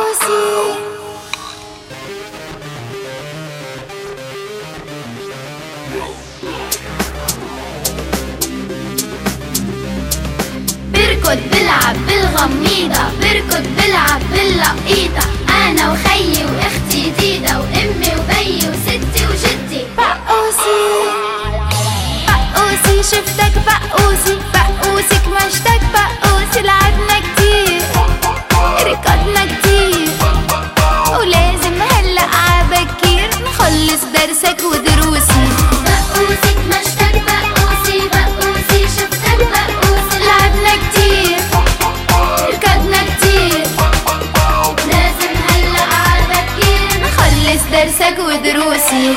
بقوسي. بركض بلعب بالغميضة، بركض بلعب باللقيطة، أنا وخيي وأختي ديدة وأمي وبيي وستي وجدي. بقوسي بقوسي شفتك بقوسي، بقوسك مشتك بقوسي. لعبنا كتير ركضنا كتير ولازم هلأ عبكير نخلص درسك ودروسي. بقوسك مشتك بقوسي، بقوسي شفتك بقوسي. لعبنا كتير ركضنا كتير لازم هلأ عبكير نخلص درسك ودروسي.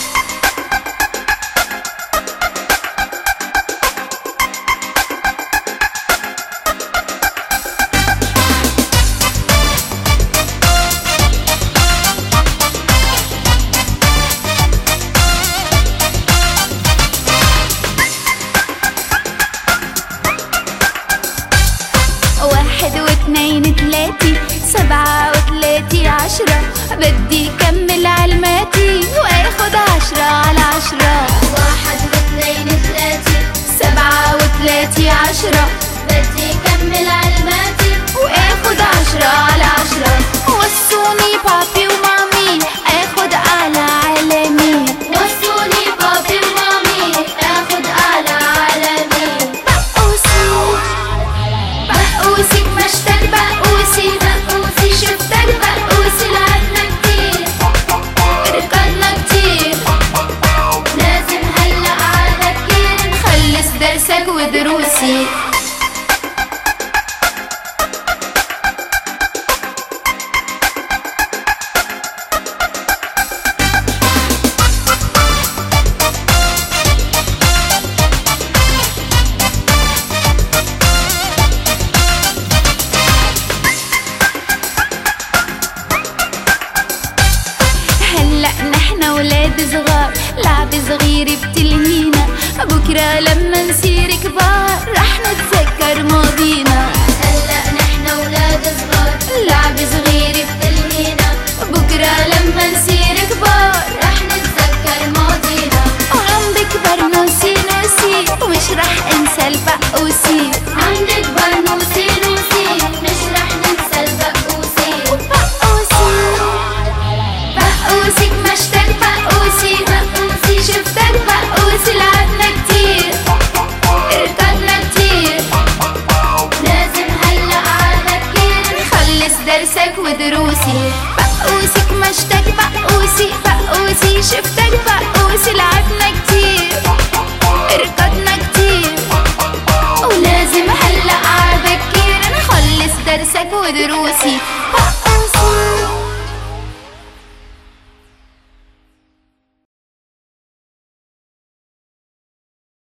واحد واثنين تلاتي، سبعة وتلاتي عشرة، بدي كمل علماتي واخد 10 على 10. واحد واثنين تلاتي، سبعة وتلاتي عشرة، بدي كمل علماتي واخد 10 على 10. وصوني بابي ومامي اخد اعلى علمي، وصوني بابي ومامي اخد اعلى علمي. بقوسي بقوسك مشتك بقوسي، بقوسي شفتك بقوسي. لعبنا كتير ركضنا كتير لازم هلأ عبكير نخلص درسك ودروسي. نحنا ولاد صغار، لعب صغير بتلهينا، بكرة لما نصير كبار رح نتذكر ماضينا. هلأ نحنا ولاد صغار، لعب صغير بتلهينا، بكرة لما نصير كبار رح نتذكر ماضينا. وعم بكبر نوسي نوسي ومش رح انسى البقوسي. عم بكبر نوسي نوسي مش رح ننسى البقوسي. بقوسي بقوسك مشتك بقوسي، بقوسي شفتك بقوسي. لعبنا كتير ركضنا كتير لازم هلأ عبكير نخلص درسك ودروسي. بقوسك مشتك بقوسي، بقوسي شفتك بقوسي. لعبنا كتير ركضنا كتير ولازم هلأ عبكير نخلص درسك ودروسي.